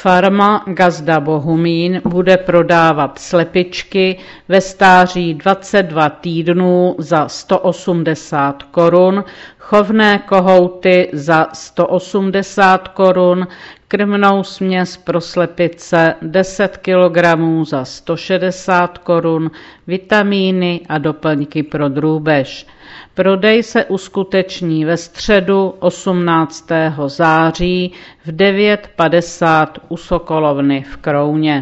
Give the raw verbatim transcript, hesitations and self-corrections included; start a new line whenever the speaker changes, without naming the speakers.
Farma Gazda Bohumín bude prodávat slepičky ve stáří dvacet dva týdnů za sto osmdesát korun, chovné kohouty za sto osmdesát korun, krmnou směs pro slepice deset kilogramů za sto šedesát korun, vitamíny a doplňky pro drůbež. Prodej se uskuteční ve středu osmnáctého září v devět padesát u Sokolovny v Krouně.